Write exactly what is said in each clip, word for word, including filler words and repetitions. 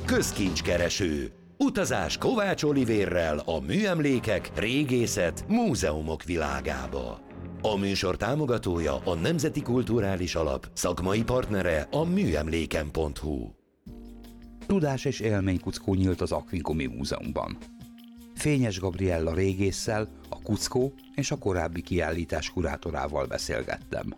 Közkincskereső. Utazás Kovács Olivérrel a műemlékek, régészet, múzeumok világába. A műsor támogatója a Nemzeti Kulturális Alap, szakmai partnere a műemléken pont hu. Tudás és élménykuckó nyílt az Aquincumi Múzeumban. Fényes Gabriella régésszel, a kuckó és a korábbi kiállítás kurátorával beszélgettem.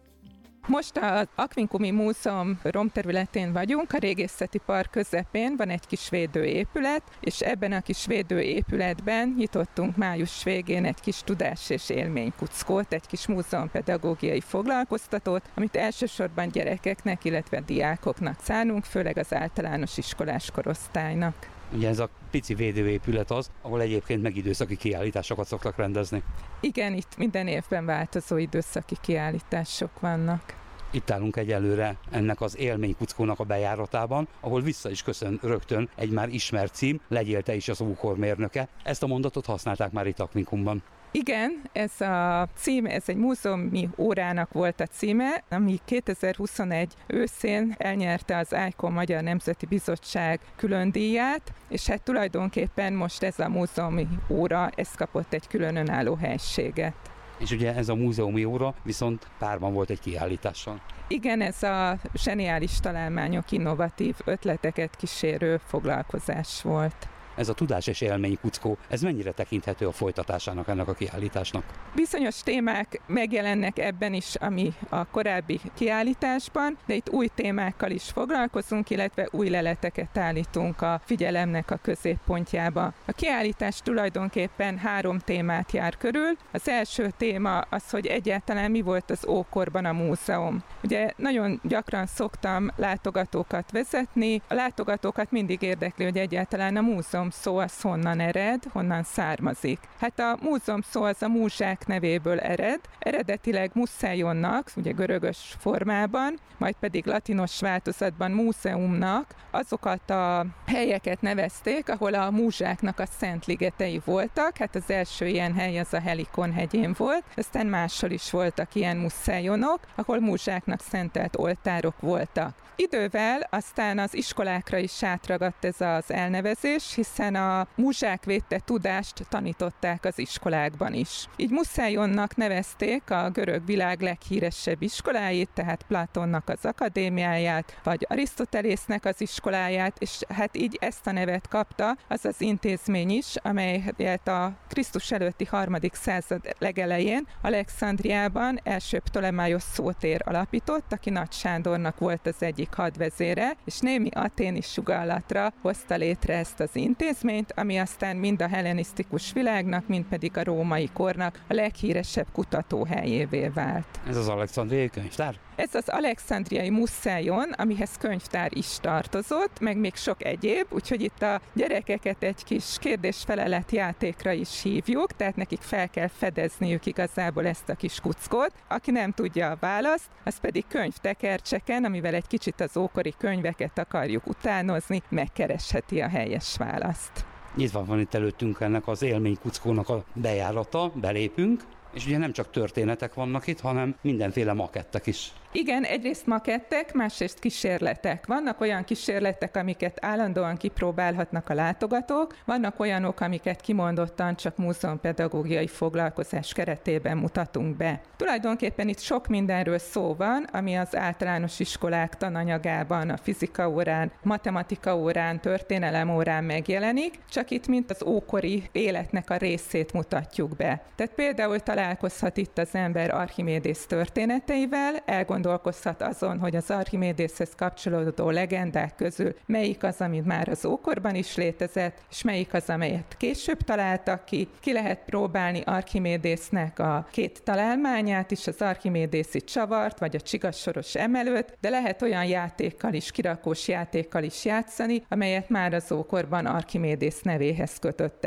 Most az Aquincumi Múzeum romterületén vagyunk, a régészeti park közepén van egy kis védőépület, és ebben a kis védőépületben nyitottunk május végén egy kis tudás- és élménykuckót, egy kis múzeumpedagógiai foglalkoztatót, amit elsősorban gyerekeknek, illetve diákoknak szánunk, főleg az általános iskolás korosztálynak. Ugye ez a pici védőépület az, ahol egyébként megidőszaki kiállításokat szoktak rendezni. Igen, itt minden évben változó időszaki kiállítások vannak. Itt állunk egyelőre ennek az élménykuckónak a bejáratában, ahol vissza is köszön rögtön egy már ismert cím, Legyél te is az ókormérnöke. Ezt a mondatot használták már itt Aquincumban. Igen, ez a cím, ez egy múzeumi órának volt a címe, ami kétezer-huszonegy őszén elnyerte az ICOM Magyar Nemzeti Bizottság külön díját, és hát tulajdonképpen most ez a múzeumi óra, ez kapott egy külön önálló helységet. És ugye ez a múzeumi óra viszont párban volt egy kiállítással. Igen, ez a zseniális találmányok, innovatív ötleteket kísérő foglalkozás volt. Ez a tudás és élménykuckó, ez mennyire tekinthető a folytatásának ennek a kiállításnak? Bizonyos témák megjelennek ebben is, ami a korábbi kiállításban, de itt új témákkal is foglalkozunk, illetve új leleteket állítunk a figyelemnek a középpontjába. A kiállítás tulajdonképpen három témát jár körül. Az első téma az, hogy egyáltalán mi volt az ókorban a múzeum. Ugye nagyon gyakran szoktam látogatókat vezetni, a látogatókat mindig érdekli, hogy egyáltalán a múzeum szó az honnan ered, honnan származik. Hát a múzeum szó az a múzsák nevéből ered, eredetileg muszeionnak, ugye görögös formában, majd pedig latinos változatban múzeumnak azokat a helyeket nevezték, ahol a múzsáknak a szent ligetei voltak. Hát az első ilyen hely az a Helikon hegyén volt, aztán máshol is voltak ilyen muszeionok, ahol múzsáknak szentelt oltárok voltak. Idővel aztán az iskolákra is átragadt ez az elnevezés, hiszen a múzsák védte tudást tanították az iskolákban is. Így Muszeionnak nevezték a görög világ leghíresebb iskoláit, tehát Platonnak az akadémiáját, vagy Arisztotelésznek az iskoláját, és hát így ezt a nevet kapta az az intézmény is, amelyet a Krisztus előtti harmadik század legelején Alexandriában első Ptolemájos Szótér alapított, aki Nagy Sándornak volt az egyik hadvezére, és némi athéni sugallatra hozta létre ezt az intézményt, ami aztán mind a hellenisztikus világnak, mind pedig a római kornak a leghíresebb kutatóhelyévé vált. Ez az alexandriai könyvtár? Ez az alexandriai Muszeion, amihez könyvtár is tartozott, meg még sok egyéb, úgyhogy itt a gyerekeket egy kis kérdés-felelet játékra is hívjuk, tehát nekik fel kell fedezniük igazából ezt a kis kuckót. Aki nem tudja a választ, az pedig könyvtekercseken, amivel egy kicsit az ókori könyveket akarjuk utánozni, megkeresheti a helyes választ. Nyitva van itt előttünk ennek az élménykuckónak a bejárata, belépünk, és ugye nem csak történetek vannak itt, hanem mindenféle makettek is. Igen, egyrészt makettek, másrészt kísérletek. Vannak olyan kísérletek, amiket állandóan kipróbálhatnak a látogatók, vannak olyanok, amiket kimondottan csak múzeumpedagógiai foglalkozás keretében mutatunk be. Tulajdonképpen itt sok mindenről szó van, ami az általános iskolák tananyagában, a fizika órán, matematika órán, történelem órán megjelenik, csak itt mint az ókori életnek a részét mutatjuk be. Tehát például találkozhat itt az ember Archimédész történeteivel, elgondolkozhat azon, hogy az Archimédészhez kapcsolódó legendák közül melyik az, ami már az ókorban is létezett, és melyik az, amelyet később találtak ki. Ki lehet próbálni Archimédésznek a két találmányát is, az archimédészi csavart, vagy a csigasoros emelőt, de lehet olyan játékkal is, kirakós játékkal is játszani, amelyet már az ókorban Archimédész nevéhez kötöttek.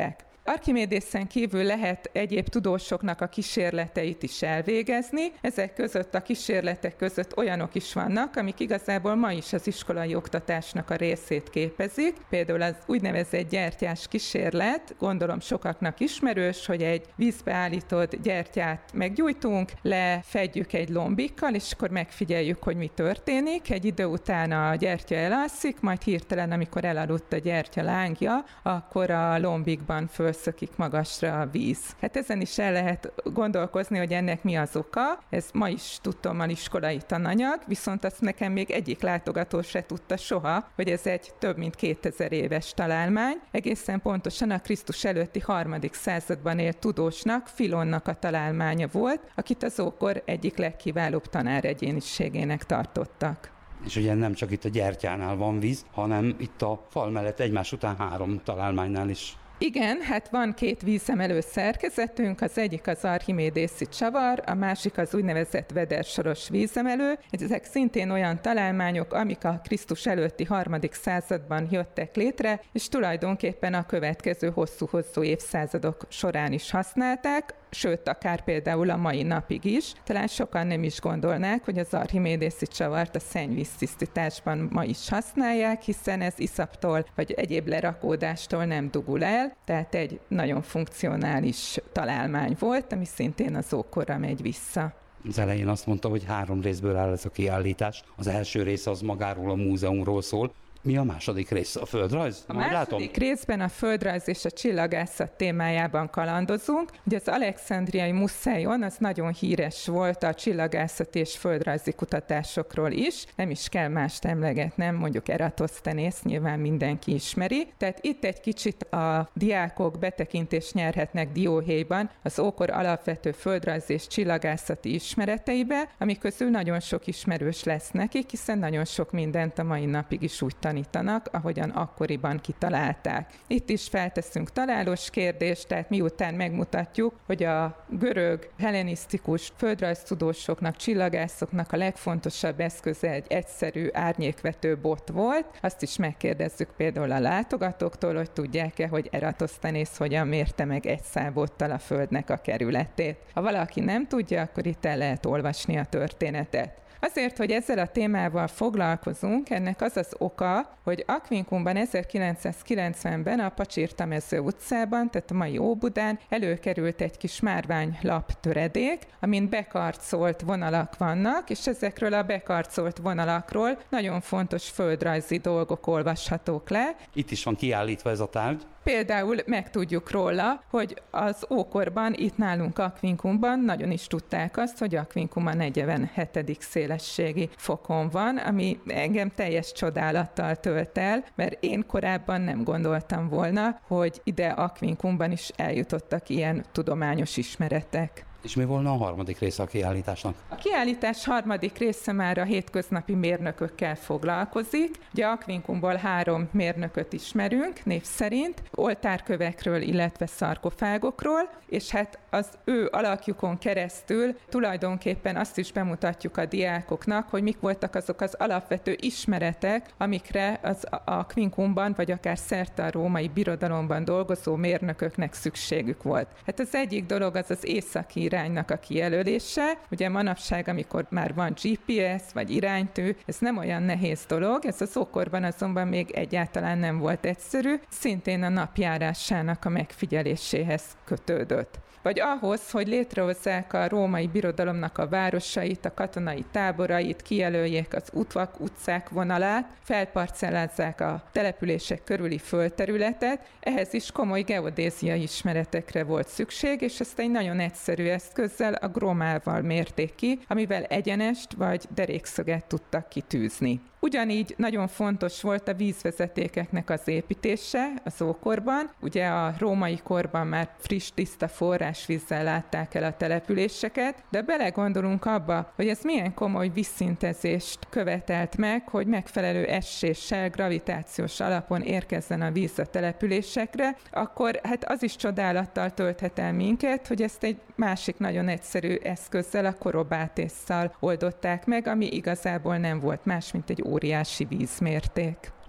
Archimédészen kívül lehet egyéb tudósoknak a kísérleteit is elvégezni. Ezek között a kísérletek között olyanok is vannak, amik igazából ma is az iskolai oktatásnak a részét képezik. Például az úgynevezett gyertyás kísérlet, gondolom sokaknak ismerős, hogy egy vízbe állított gyertyát meggyújtunk, lefedjük egy lombikkal, és akkor megfigyeljük, hogy mi történik. Egy idő után a gyertya elalszik, majd hirtelen, amikor elaludt a gyertya lángja, akkor a lombikban fölszökik magasra a víz. Hát ezen is el lehet gondolkozni, hogy ennek mi az oka. Ez ma is tudtommal iskolai tananyag, viszont azt nekem még egyik látogató se tudta soha, hogy ez egy több mint kétezer éves találmány. Egészen pontosan a Krisztus előtti harmadik században élt tudósnak, Filonnak a találmánya volt, akit az ókor egyik legkiválóbb tanáregyéniségének tartottak. És ugye nem csak itt a gyertyánál van víz, hanem itt a fal mellett egymás után három találmánynál is. Igen, hát van két vízemelő szerkezetünk, az egyik az archimédészi csavar, a másik az úgynevezett vedersoros vízemelő. Ezek szintén olyan találmányok, amik a Krisztus előtti harmadik században jöttek létre, és tulajdonképpen a következő hosszú-hosszú évszázadok során is használták, sőt, akár például a mai napig is. Talán sokan nem is gondolnák, hogy az archimédészi csavart a szennyvíztisztításban ma is használják, hiszen ez iszaptól vagy egyéb lerakódástól nem dugul el, tehát egy nagyon funkcionális találmány volt, ami szintén az ókorra megy vissza. Az elején azt mondta, hogy három részből áll ez a kiállítás. Az első rész az magáról a múzeumról szól. Mi a második rész? A földrajz? A második látom. részben a földrajz és a csillagászat témájában kalandozunk. Ugye az Alexandriai Muszeion az nagyon híres volt a csillagászati és földrajzi kutatásokról is. Nem is kell mást emlegetnem, mondjuk Eratosthenész nyilván mindenki ismeri. Tehát itt egy kicsit a diákok betekintést nyerhetnek dióhéjban az ókor alapvető földrajzi és csillagászati ismereteibe, amik közül nagyon sok ismerős lesz nekik, hiszen nagyon sok mindent a mai napig is úgy tanítanak, ahogyan akkoriban kitalálták. Itt is felteszünk találós kérdést, tehát miután megmutatjuk, hogy a görög, hellenisztikus földrajztudósoknak, csillagászoknak a legfontosabb eszköze egy egyszerű árnyékvető bot volt, azt is megkérdezzük például a látogatóktól, hogy tudják-e, hogy Eratosthenész hogyan mérte meg egy szál bottal a Földnek a kerületét. Ha valaki nem tudja, akkor itt el lehet olvasni a történetet. Azért, hogy ezzel a témával foglalkozunk, ennek az az oka, hogy Aquincumban ezerkilencszázkilencvenben a Pacsirtamező utcában, tehát a mai Óbudán előkerült egy kis márványlap töredék, amin bekarcolt vonalak vannak, és ezekről a bekarcolt vonalakról nagyon fontos földrajzi dolgok olvashatók le. Itt is van kiállítva ez a tárgy. Például megtudjuk róla, hogy az ókorban itt nálunk Aquincumban nagyon is tudták azt, hogy Aquincum a negyvenhetedik szélességi fokon van, ami engem teljes csodálattal tölt el, mert én korábban nem gondoltam volna, hogy ide Aquincumban is eljutottak ilyen tudományos ismeretek. És mi volna a harmadik része a kiállításnak? A kiállítás harmadik része már a hétköznapi mérnökökkel foglalkozik. Ugye Aquincumból három mérnököt ismerünk név szerint, oltárkövekről, illetve szarkofágokról, és hát az ő alakjukon keresztül tulajdonképpen azt is bemutatjuk a diákoknak, hogy mik voltak azok az alapvető ismeretek, amikre az Aquincumban, vagy akár szerte a római birodalomban dolgozó mérnököknek szükségük volt. Hát az egyik dolog az az északi iránynak a kijelölése. Ugye manapság, amikor már van gé pé es vagy iránytű, ez nem olyan nehéz dolog, ez az ókorban azonban még egyáltalán nem volt egyszerű, szintén a napjárásának a megfigyeléséhez kötődött. Vagy ahhoz, hogy létrehozzák a római birodalomnak a városait, a katonai táborait, kijelöljék az utvak, utcák vonalát, felparcellázzák a települések körüli földterületet, ehhez is komoly geodéziai ismeretekre volt szükség, és ezt egy nagyon egyszerű eszközzel, a gromával mérték ki, amivel egyenest vagy derékszöget tudtak kitűzni. Ugyanígy nagyon fontos volt a vízvezetékeknek az építése az ókorban. Ugye a római korban már friss, tiszta forrásvízzel látták el a településeket, de belegondolunk abba, hogy ez milyen komoly vízszintezést követelt meg, hogy megfelelő eséssel, gravitációs alapon érkezzen a víz a településekre, akkor hát az is csodálattal tölthet el minket, hogy ezt egy másik nagyon egyszerű eszközzel, a korobátésszal oldották meg, ami igazából nem volt más, mint egy óriási vízmérték.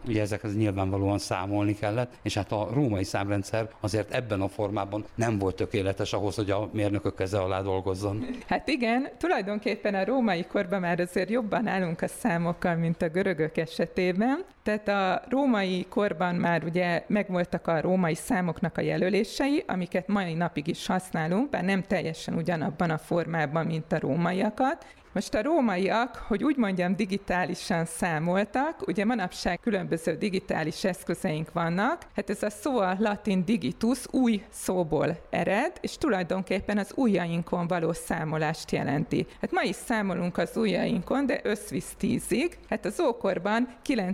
Ugye ezekhez nyilvánvalóan számolni kellett, és hát a római számrendszer azért ebben a formában nem volt tökéletes ahhoz, hogy a mérnökök keze alá dolgozzon. Hát igen, tulajdonképpen a római korban már azért jobban állunk a számokkal, mint a görögök esetében. Tehát a római korban már ugye megvoltak a római számoknak a jelölései, amiket mai napig is használunk, bár nem teljesen ugyanabban a formában, mint a rómaiakat. Most a rómaiak, hogy úgy mondjam, digitálisan számoltak, ugye manapság különböző digitális eszközeink vannak, hát ez a szó a latin digitus új szóból ered, és tulajdonképpen az ujjainkon való számolást jelenti. Hát ma is számolunk az ujjainkon, de összvisz tízig, hát az ókorban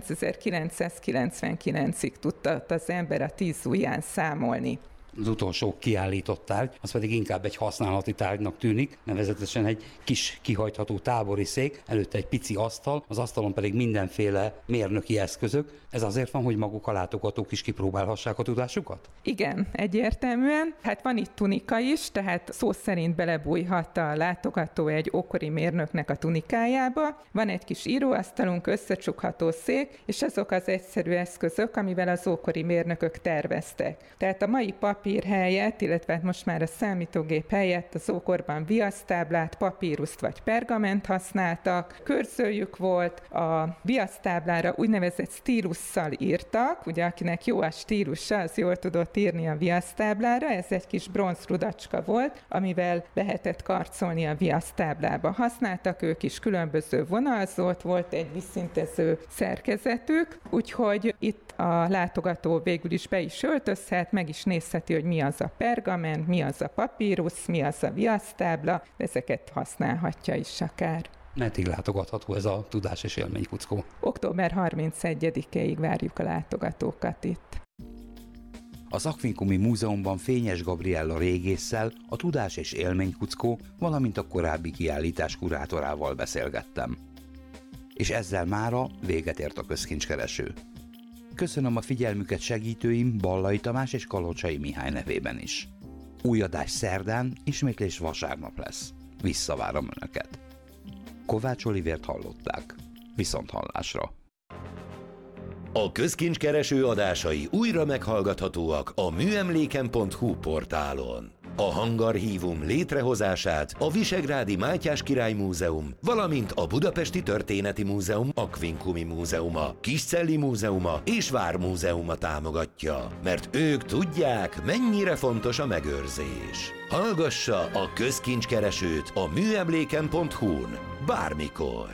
kilencezer-kilencszázkilencvenkilencig tudta az ember a tíz ujján számolni. Az utolsó kiállított tárgy, az pedig inkább egy használati tárgynak tűnik, nevezetesen egy kis kihajtható tábori szék, előtte egy pici asztal, az asztalon pedig mindenféle mérnöki eszközök. Ez azért van, hogy maguk a látogatók is kipróbálhassák a tudásukat? Igen, egyértelműen. Hát van itt tunika is, tehát szó szerint belebújhat a látogató egy ókori mérnöknek a tunikájába. Van egy kis íróasztalunk, összecsukható szék, és azok az egyszerű eszközök, amivel az ókori mérnökök terveztek. Tehát a mai papír helyett, illetve most már a számítógép helyett az ókorban viasztáblát, papíruszt vagy pergament használtak, körzőjük volt, a viasztáblára úgynevezett stílusszal írtak, ugye akinek jó a stílusa, az jól tudott írni a viasztáblára, ez egy kis bronzrudacska volt, amivel lehetett karcolni a viasztáblába. Használtak ők is különböző vonalzót, volt egy vízszintező szerkezetük, úgyhogy itt a látogató végül is be is öltözhet, meg is nézheti, hogy mi az a pergament, mi az a papírus, mi az a viasztábla, ezeket használhatja is akár. Meddig látogatható ez a tudás és élménykuckó? október harmincegyedikéig várjuk a látogatókat itt. Az Aquincumi Múzeumban Fényes Gabriella régésszel, a Tudás és Élménykuckó, valamint a korábbi kiállítás kurátorával beszélgettem. És ezzel mára véget ért a közkincskereső. Köszönöm a figyelmüket segítőim Ballai Tamás és Kalocsai Mihály nevében is. Új adás szerdán, ismétlés vasárnap lesz. Visszavárom Önöket. Kovács Olivért hallották. Viszont hallásra. A közkincskereső adásai újra meghallgathatóak a műemléken pont hu portálon. A hangarchívum létrehozását a Visegrádi Mátyás Király Múzeum, valamint a Budapesti Történeti Múzeum Aquincumi Múzeuma, Kiscelli Múzeuma és Vármúzeuma támogatja, mert ők tudják, mennyire fontos a megőrzés. Hallgassa a közkincskeresőt a műemléken pont hu-n bármikor.